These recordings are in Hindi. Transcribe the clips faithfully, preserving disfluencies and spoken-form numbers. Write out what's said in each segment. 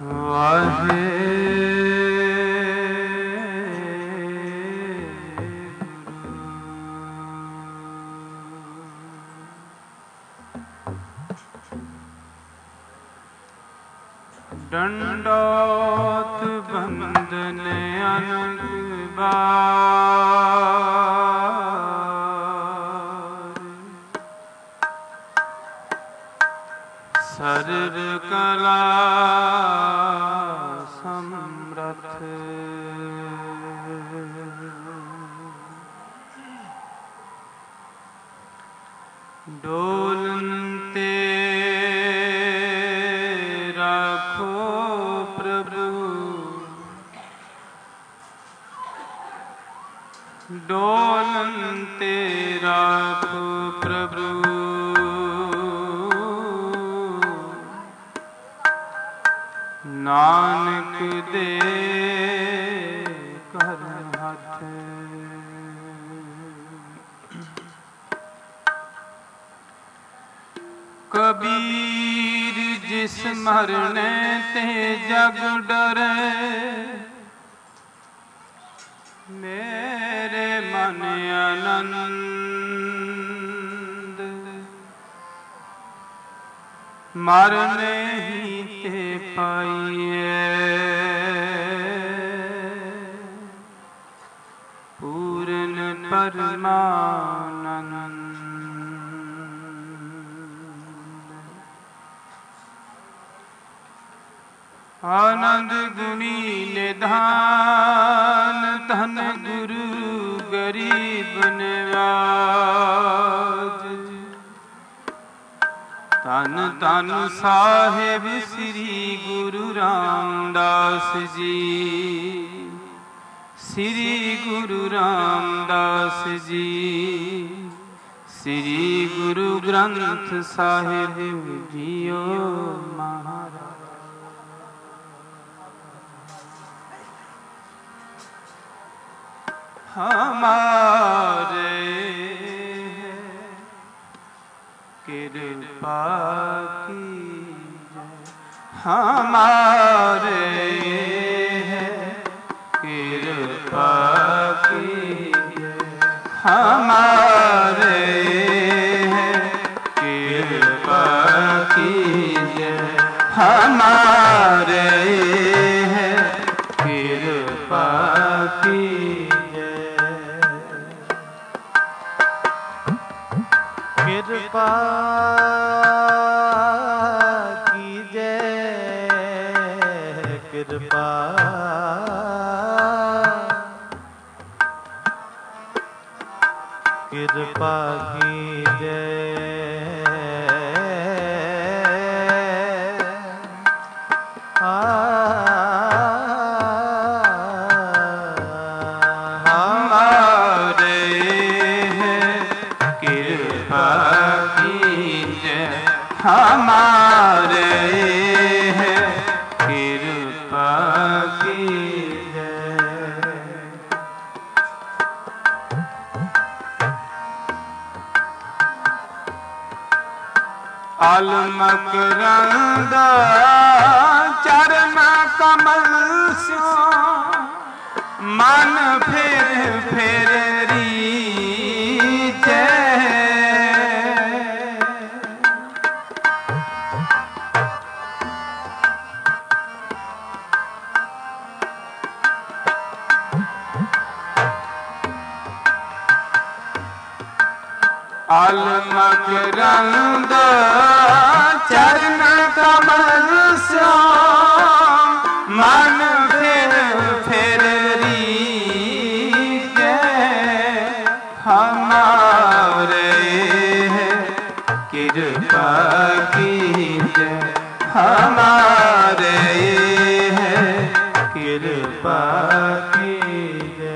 वाहे दंडोत बंदन अनंत बार सर्व कला समरथ डोलते राखो प्रभु डोलते राखो प्रभु नानक दे कर हाथ कबीर जिस मरने ते जग डरे मेरे मन आनंद मरने ही ते पाइए पूर्ण परमानंद आनंद गुणी निधान धन गुरु गरीब निवाज तन तन साहिब श्री गुरु रामदास जी श्री गुरु रामदास जी श्री गुरु ग्रंथ साहिब जियो महाराज हमारे कृपा की हमारे कृपा की हमारे कृपा की हमारे कृपा की कृपा कीजय कृपा कृपा कीजय हमारे कृपा कीजय हमारे कृपा कीजय अलमकरंद चरण कमल स्यो मन फिर फिर रीचे अलमकरंद चरण कमल स्यो मन फिर फिर रीचे हमारे कृपा कीजय हमारे कृपा कीजय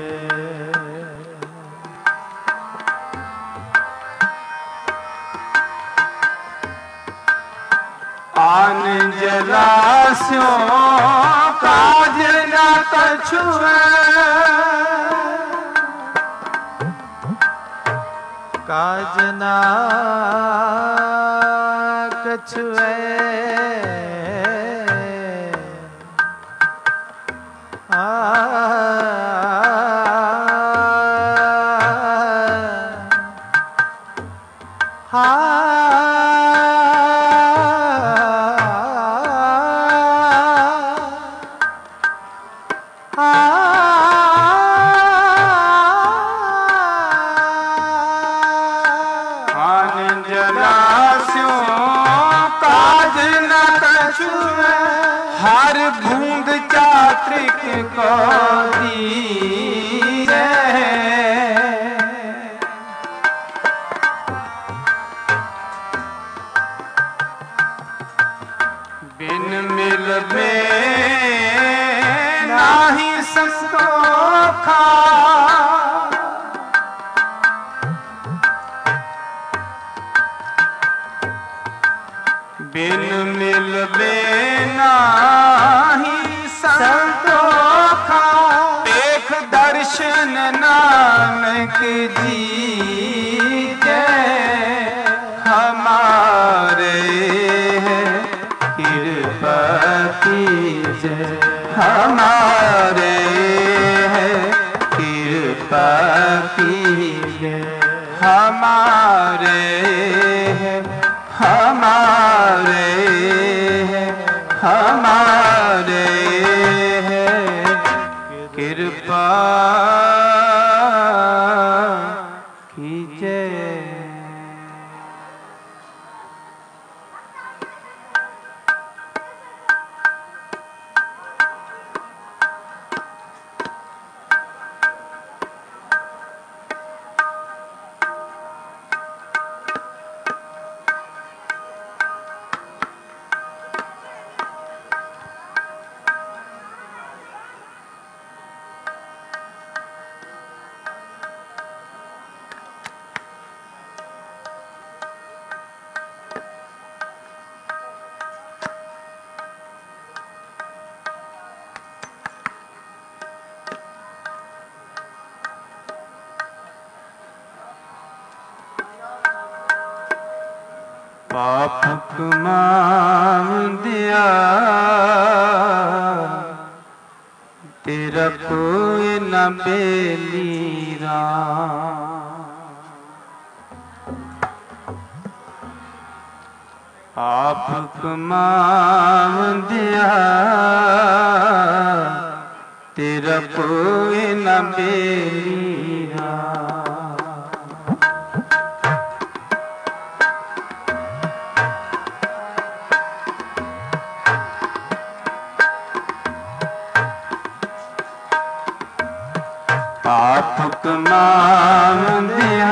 आन जलास्यों काज न कछुए काज न कछुए हर बूंद चात्रिक को दीजे। बिन मिलबे नाही संतोखा, बिन मिलबे नाही संतोखा। देख दर्शन नानक जी के हमारे कृपा कीजिए, हमारे कृपा कीजिए, हमारे हमारे हमारे कृपा कीजिए। पाप कमाम दिया तेरा कोई न बेलीरा। पाप कमाम दिया तेरा कोई न बेलीरा। पाप कमाम दिया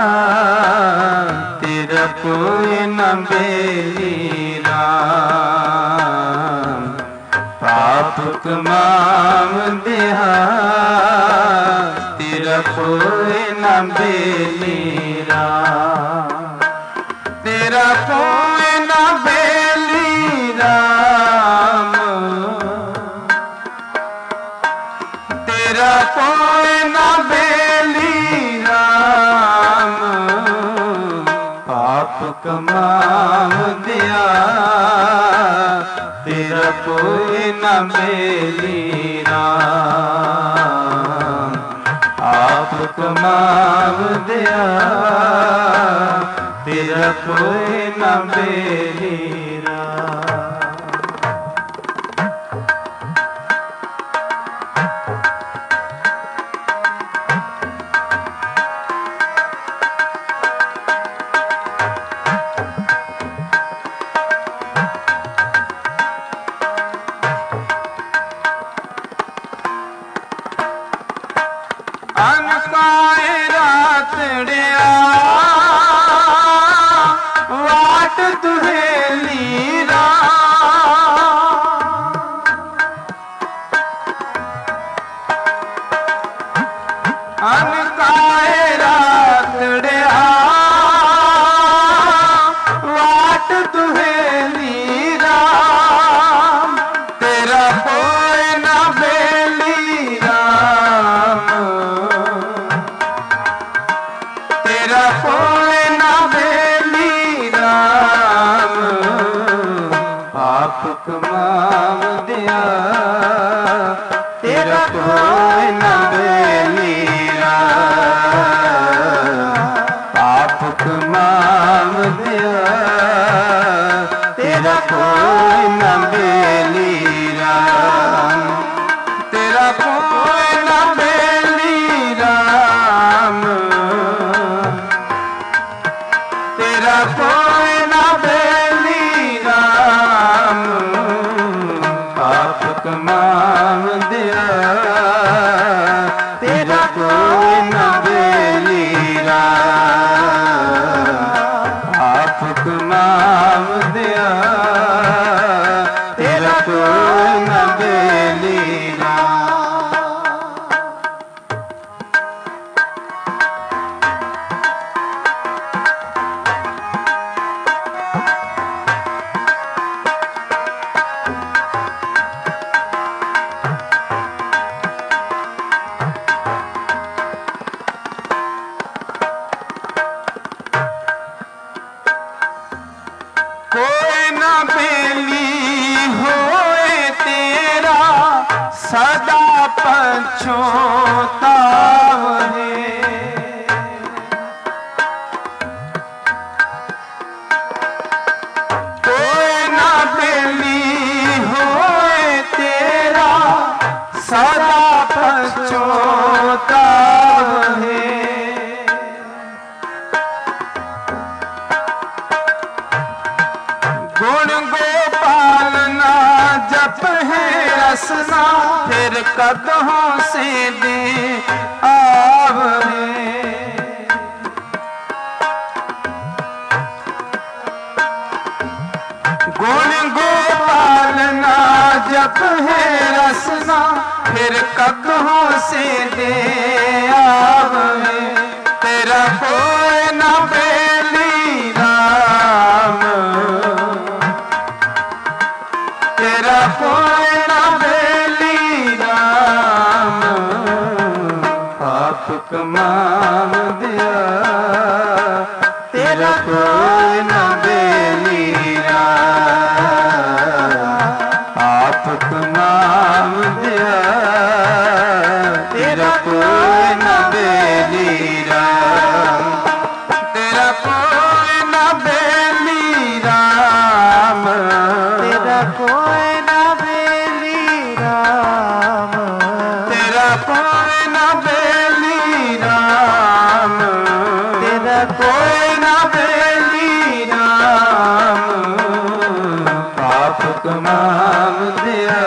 तेरा कोई न बेलीरा। पाप कमाम दिया तेरा कोई न बेलीरा। तेरा कोई न बेलीरा, तेरा कोई न बेली राम। पाप कमाम दिया तेरा कोई न बेली राम। पाप कमाम दिया तेरा कोई न बेली राम। अनकाए रातड़िया वाट दुहेली अनकाए रातड़िया वाट दुहेली राम। तेरा कोई न बेली राम, तेरा कोई न बेली राम। पाप कमाम दिया तेरा कोई न बेली राम। पाप कमाम दिया तेरा कोई न बेली राम। तेरा कोई न बेली राम, तेरा कोई न बेली राम। कोई न बेली होए तेरा सदा पछतावे। कोई न बेली होए तेरा सदा पछतावे। गुण गोपाल ना जप है रसना फिर कदहों से दे आवरे। गुण गोपाल ना जप है रसना फिर कदहों से दे आवरे। तेरा कोई न बेली राम, तेरा कोई न बेली राम, पाप कमाम दिया। तेरा कोई न बेली राम, पाप कमाम दिया। तेरा कोई न बेली राम, तेरा कोई न बेली राम, तेरा कोई न बेली राम, तेरा कोई न बेली राम, तेरा कोई न बेली राम, पाप कमाम दिया।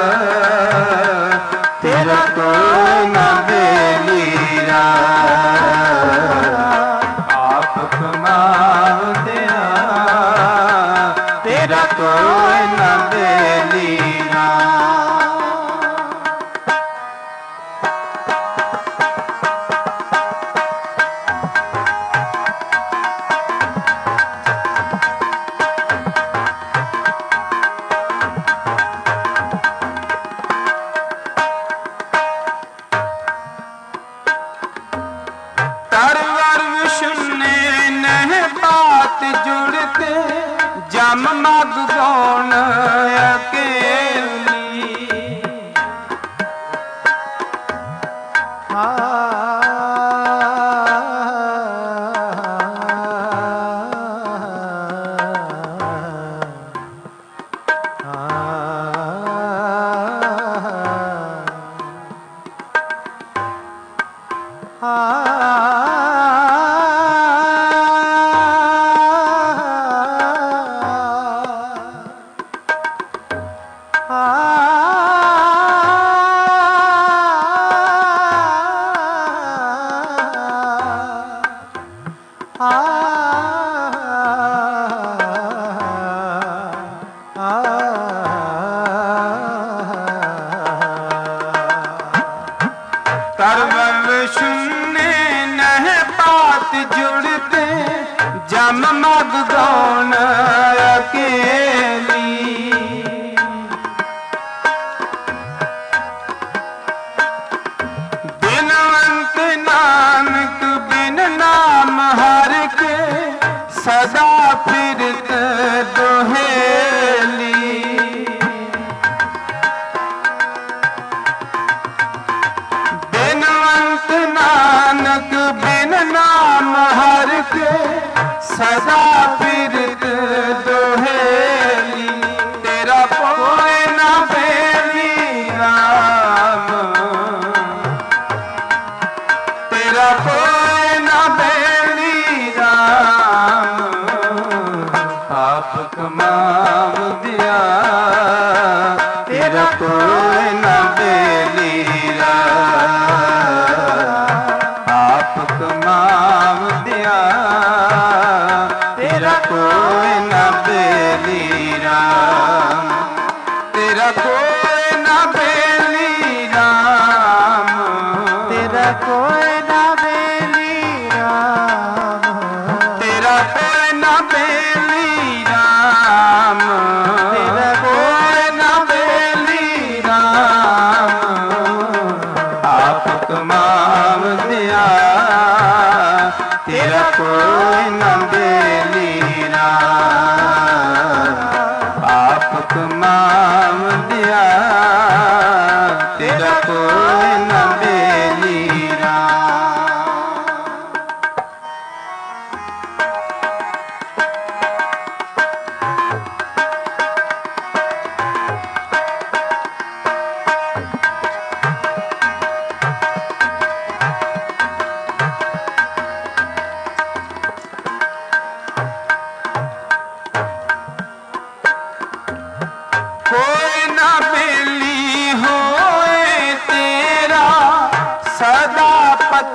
तेरा कोई न बेली राम, पाप कमाम दिया। तेरा कोई न बेली राम। तरवर विष्णु नह बात जुड़ते जम मग गौण अकेली। तरवर शून्य नह पात जुड़ते जम मग गौण अकेली। बिनवंत नानक बिन नाम हर के सदा फिरत दोहेली। बिनवंत नानक बिन नाम हर के सदा फिरत दोहेली। तेरा कोई न बेली राम, तेरा कोई न बेली राम, पाप कमाम दिया। तेरा कोई न बेली राम, पाप कमाम दिया। तेरा कोई न बेली राम, तेरा कोई न बेली राम, तेरा कोई न बेली राम, तेरा कोई न बेली राम, तेरा कोई न बेली राम, आप कमाम दिया। तेरा कोई न बेली राम।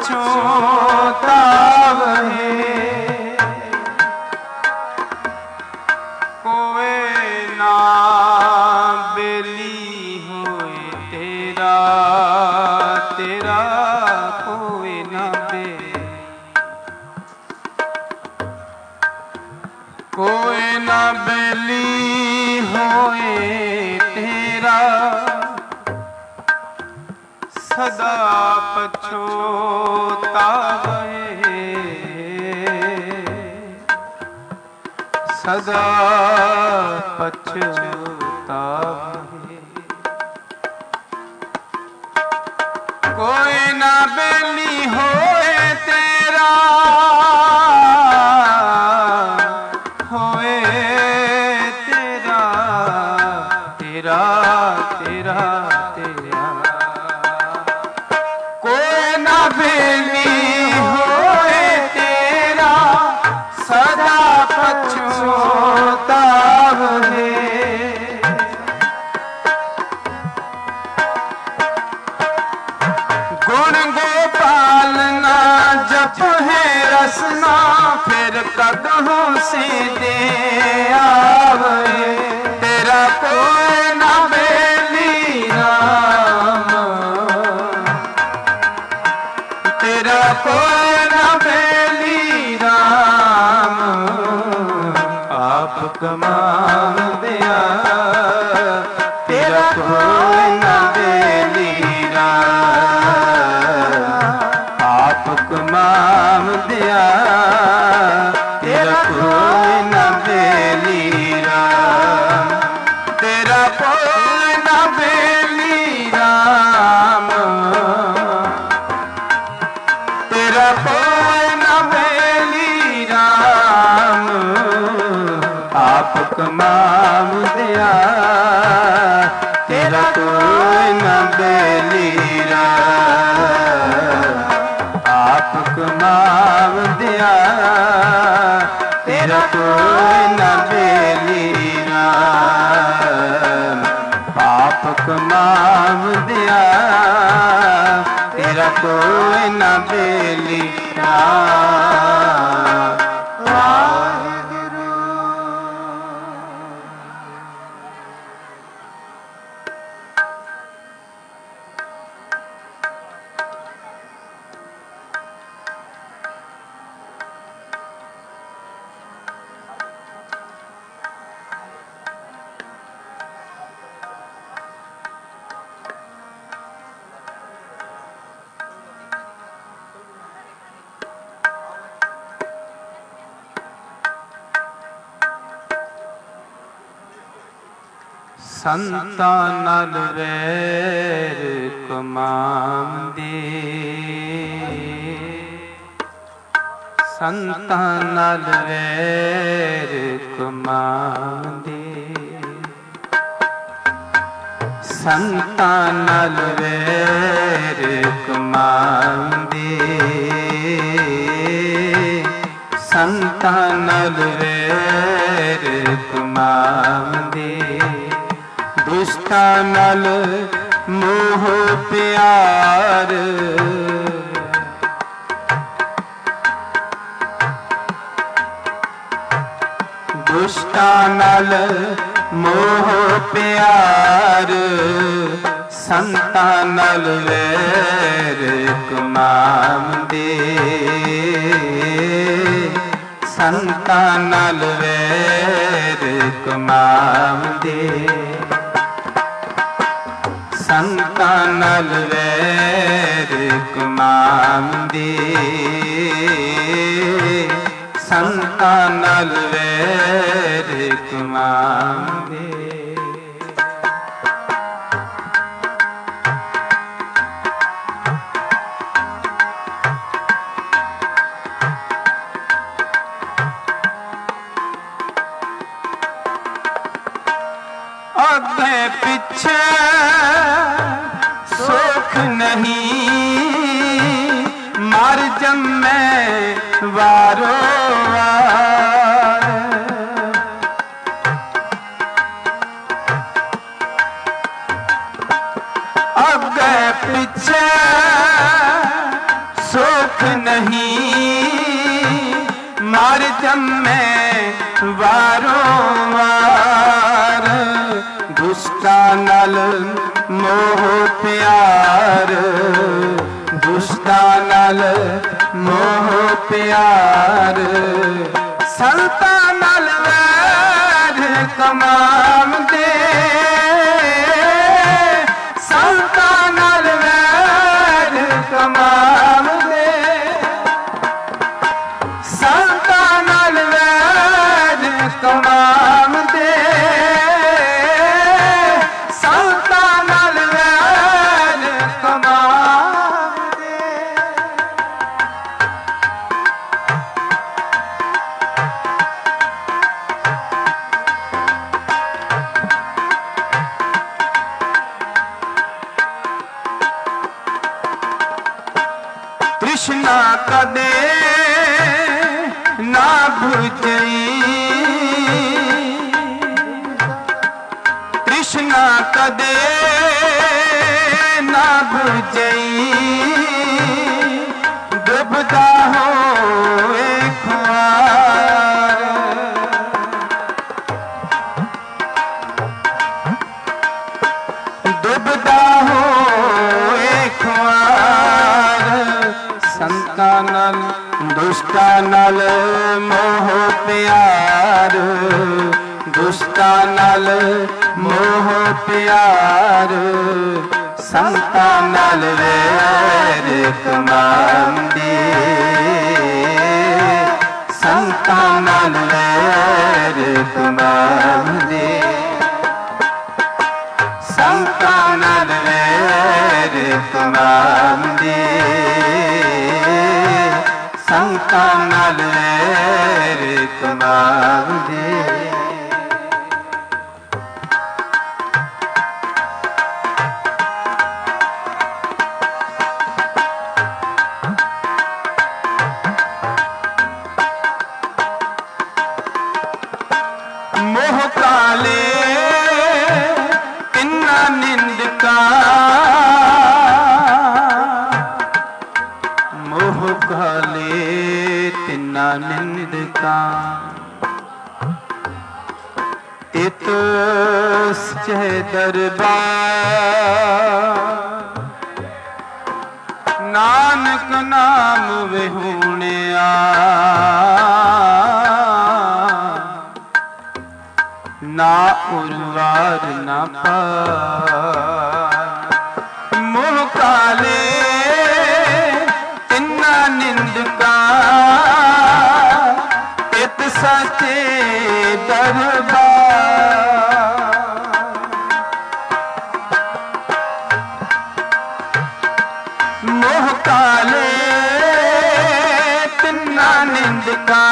पछोतावे कोई ना बेली होए तेरा तेरा कोई ना बेली कोई ना बेली होए तेरा सदा पछोतावे सदा पछतावे कोई ना बेली होए तेरा होए तेरा तेरा तेरा तेरा कोई ना बेली होए तेरा सदा पछोतावे गुण गोपाल ना जप है रसना फिर कदहों से दे आवे तेरा कोई ना बेली राम तेरा कोई ना बेली राम आप कमाल दिया तेरा कोई ना बेली राम आप कमाल दिया तेरा कोई ना बेली राम तेरा कोई ना बेली राम तेरा कोई ना बेली राम आप कमाल दिया तेरा कोई ना बेली राम आप कमाल दिया तेरा कोई ना बेली राम आप कमाल दिया तेरा कोई ना बेली राम वाहिगुरु। संता नल वैर कमांदे संता नल वैर कमांदे संता नल वैर कमांदे संता नल वैर कमांदे दुष्टा नल मोह प्यार दुष्टा नल मोह प्यार संता नल वैर कमांदे संता नल वैर कमांदे संता नल वैर कमांदे संता नल वैर कमांदे आगे पीछे सुख नहीं मर जम्मे वारो वार आगे पीछे सुख नहीं मार जम्मे वारो वार दुष्टा नल मोह प्यार दुष्टा नल मोह प्यार संता नल वैर तमाम दे संता नल वैर तमाम दे संता नल वैर तमाम दे संता नल वैर तमाम दे कृष्णा कदे ना बुझई कृष्णा कदे ना बुझई डुबदा हो खुआर डुबदा हो खुआर संता नल दुष्टा नल मोह प्यार दुष्टा नल मोह प्यार संता नल वैर तमाम दे संता नल वैर तमाम दे संता नल वैर तमाम दे संता नल वैर तमाम दे मोह काले तिन्ना निंद का मोह काले तिन्ना निंद का तित चह दरबार नानक नाम विहूणिया ना उर्वार ना पार मोह काले तिन्ना निंद का इत सचे दरबार मोह काले तिन्ना निंद का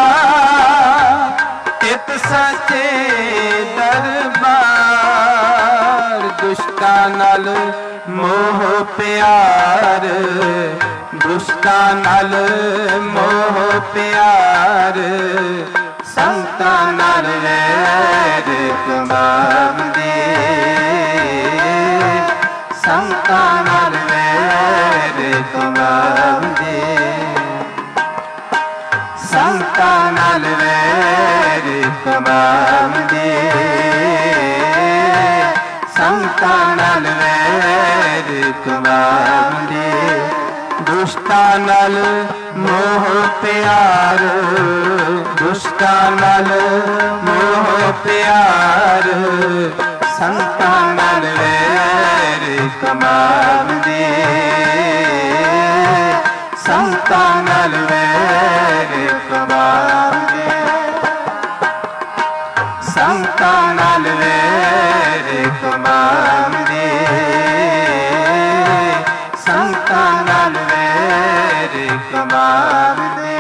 इत सचे दरबार दुष्टा नल मोह प्यार दुष्टा नल मोह प्यार संता नल वैर तमाम दे संता नल वैर तमाम दे संता नल वैर तमाम दे संता नल वैर तमाम दे दुष्टा नल मोह प्यार दुष्टा नल मोह प्यार संता नल वैर तमाम दे संता नल वैर तमाम दे संता नल वैर तमाम दे संता नल वैर तमाम दे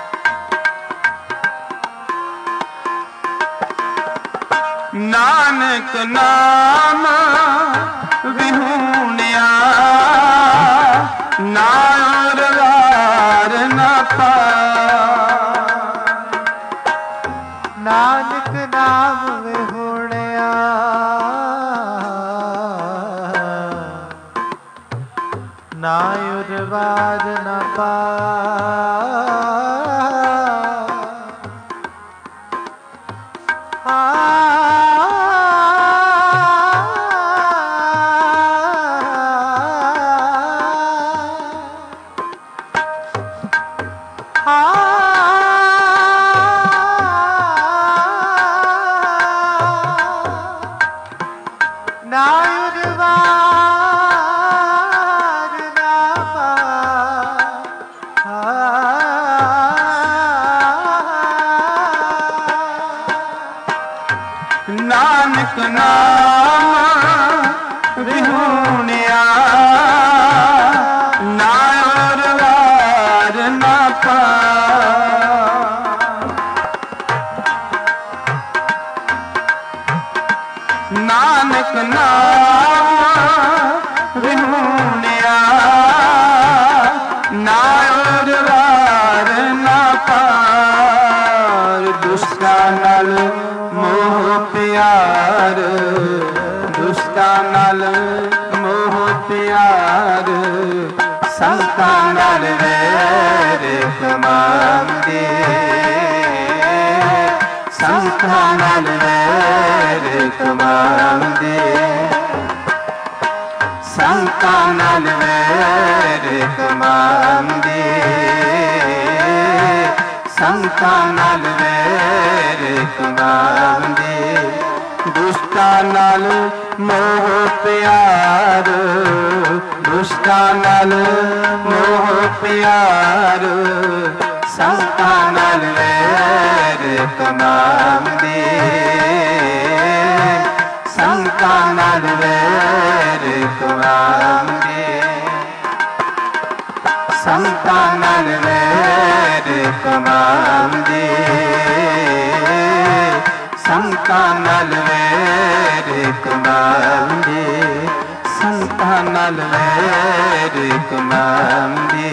नानक नानक नाम विहूणिया नार वार न पार। नानक नाम विहूणिया नायुर वार न पार। नानक नाम विहूणिया नार वार न पार। नानक नाम विहूणिया नार वार न पार। दुष्टा नल मोह प्यार दुष्टा नल मोह प्यार संता नल वैर कमांदे। संता नल वैर कमांदे। संता नल वैर कमांदे। संता नल वैर कमांदे। दुष्टा नल मोह प्यार दुष्टा नल मोह प्यार संता नल वैर कमांदे। संता नल वैर कमांदे। संता नल वैर कमांदे। संता नल वैर कमांदे। संता नल वैर कमांदे।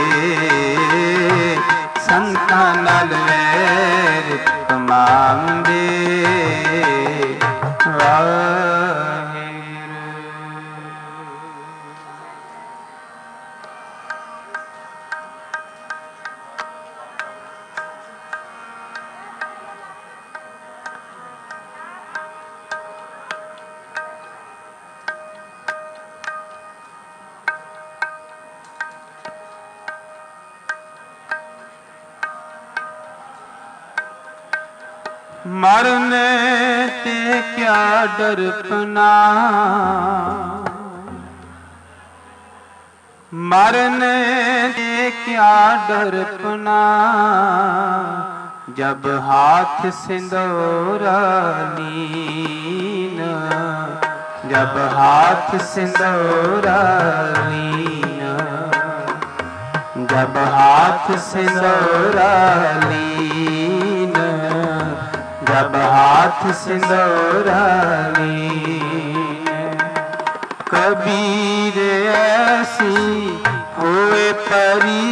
संता नल वैर कमांदे। मरने ते क्या डरपना मरने ते क्या डरपना जब हाथ सिंदूरा लीन। जब हाथ सिंदूरा लीन। जब हाथ सिंदूरा लीन। जब हाथ सिंदूरा लीन। कबीर ऐसी होए परी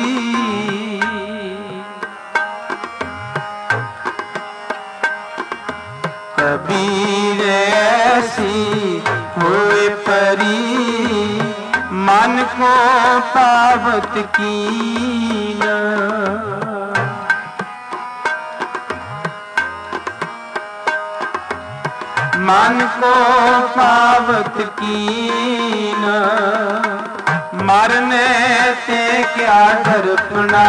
कबीर ऐसी होए परी मन को पावत कीन। मन को पावत कीन। मरने ते क्या डरपना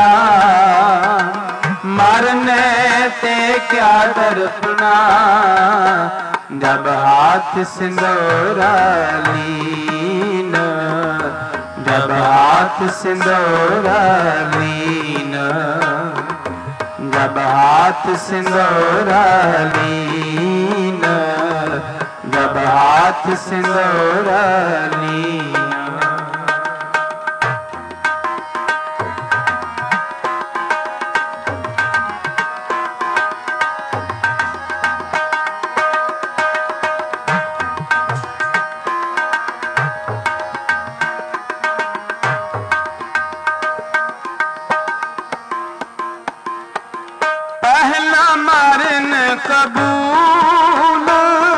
मरने ते क्या डरपना जब हाथ सिंदूरा लीन। जब हाथ सिंदूरा लीन। जब हाथ सिंदूरा लीन। जब हाथ सिंदूरा लीन। मरण कबूल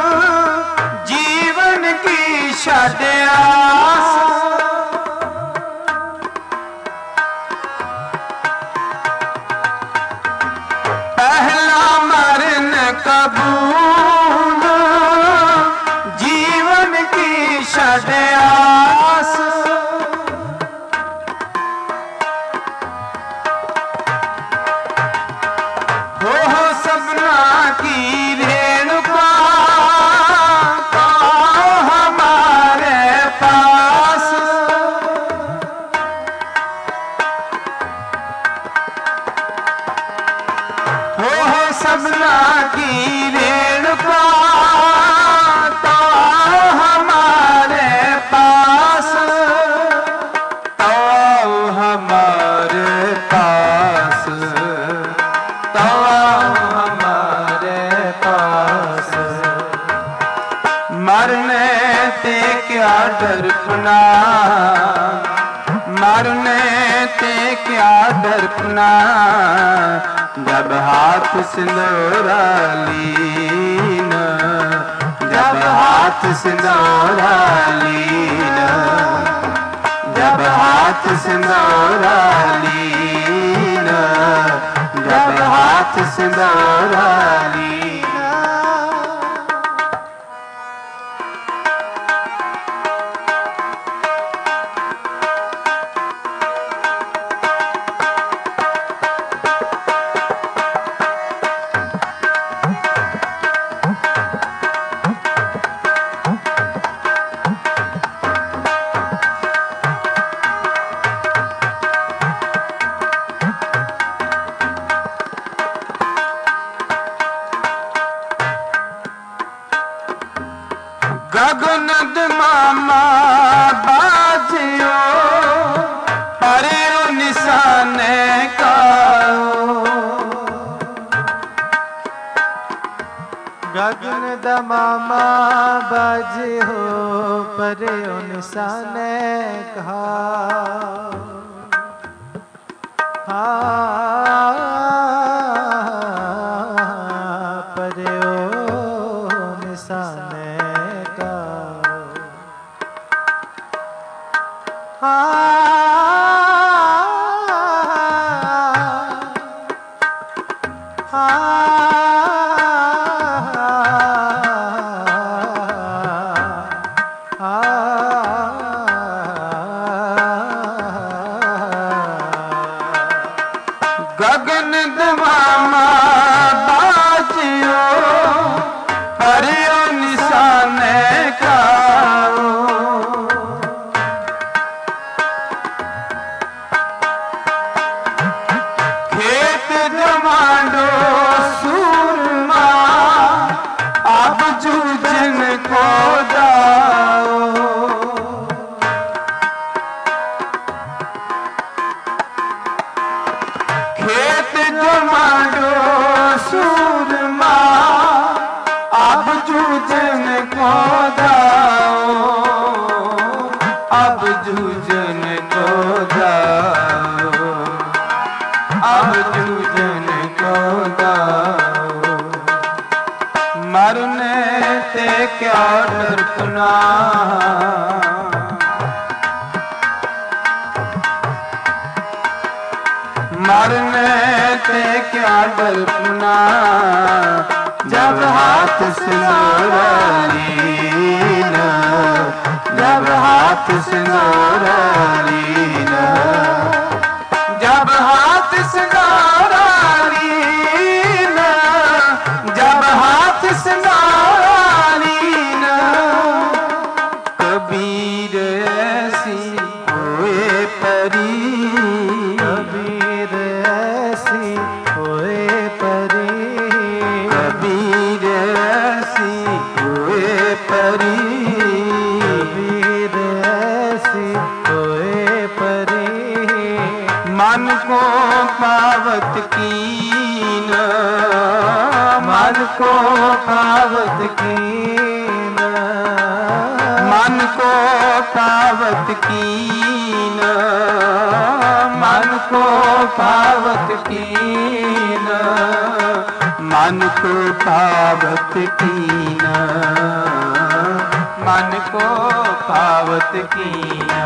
जीवन की छड़ आस पहला मरण कबूल जीवन की छड़ आस हो सपना की रेणुका तो हमारे पास हो सपना की रेणुका तो हमारे पास तो हमारे पास तो हमारे पास मरने ते क्या डरपना मरने ते क्या डरपना जब हाथ सिंदूरा लीना जब हाथ सिंदूरा लीना जब हाथ सिंदूरा लीना जब हाथ सिंदूरा लीना गगनद मामा बाजियो परे निशाने का गगन मामा बाजे हो परे निशाने कहा परे निशाने गगन दमामा बाजियो हरियो निशाने का खेत जमांडो सूरमा अब जूझन को जाओ खेत जमांडो सूरमा अब जूझन को जाओ अब जूझन को जाओ अब जूझन को जाओ मरने से क्या डरना मरने से क्या डरना जब हाथ सिंदूरा लीना जब हाथ सिंदूरा लीना जब हाथ सिंदूरा लीना जब हाथ सिंदूरा लीना कबीर ऐसी होए परी कबीर ऐसी होए परी कबीर ऐसी होए परी कबीर ऐसी होए परी मन को पावत कीन मन को पावत कीन मन को पावत कीन मन को पावत कीन, मन को पावत कीन, मन को पावत कीन।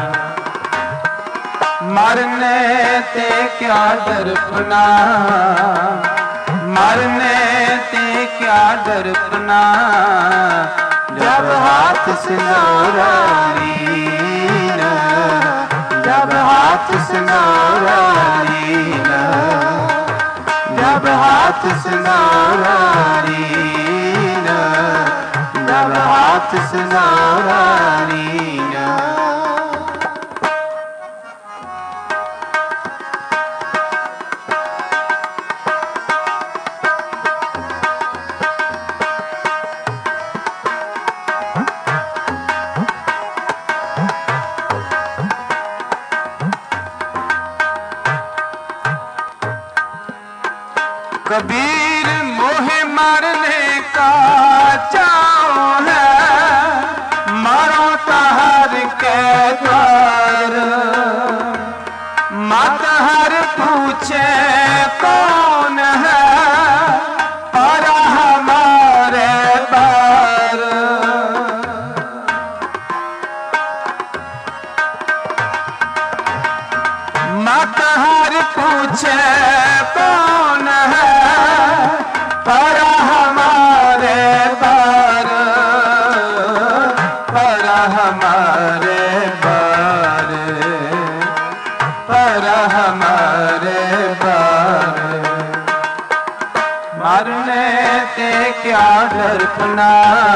मरने ते क्या दर्पना, मरने ते क्या दर्पना, जब हाथ सिंदूरा लीना, जब हाथ सिंदूरा लीना, जब हाथ सिंदूरा लीना, जब हाथ सिंदूरा लीना। कबीर मोहे मरने का चाव है, मरो तहर के द्वार। मत हर पूछे कौन है, पर हमारे बार। मत हर पूछे कौन है, पर हमारे बार, पर हमारे बार, पर हमारे बार। मरने ते क्या दर्पना,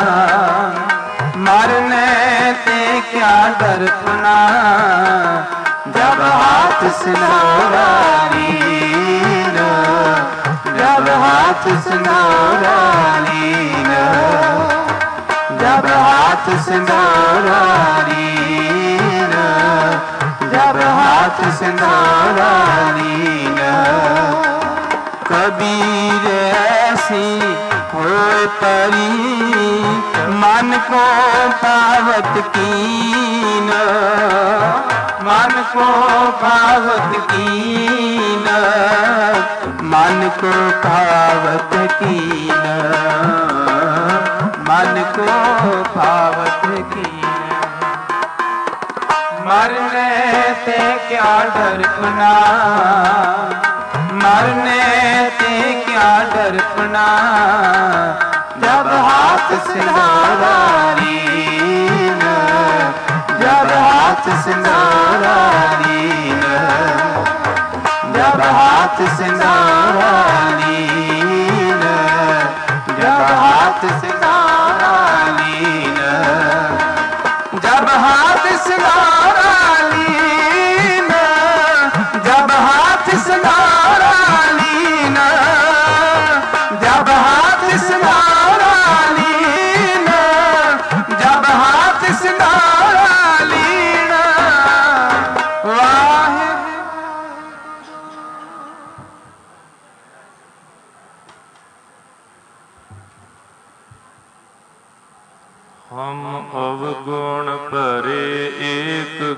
मरने ते क्या दर्पना, जब हाथ सिंदूरा लीना, जब हाथ सिंदूरा लीना, जब हाथ सिंदूरा लीना, जब हाथ सिंदूरा लीना। कबीर ऐसी होए परी, मन को पावत कीन, मन को पावत कीन, मन को पावत कीन, मन को पावत कीन। मरने से क्या डरना, मरने से क्या डरना, जब हाथ सिंदूरा लीना, जब हाथ सिंदूरा लीना, जब हाथ सिंदूरा लीना, जब हाथ सिंदूरा लीना, जब हाथ सिंदूरा लीना, जब हाथ सिंदूरा लीना, जब हाथ सिंदूरा लीना, जब हाथ सिंदूरा लीना। वाहे हम अवगुण भरे एक